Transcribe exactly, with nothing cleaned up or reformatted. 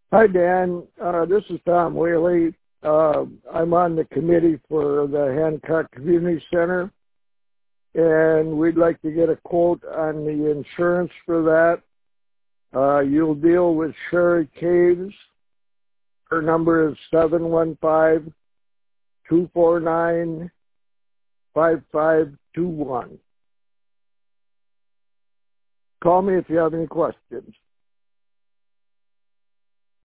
Hi, Dan. Uh, this is Tom Whaley. Uh, I'm on the committee for the Hancock Community Center, and we'd like to get a quote on the insurance for that. Uh, you'll deal with Sherry Caves. Her number is seven one five, two four nine, five five two one. Call me if you have any questions.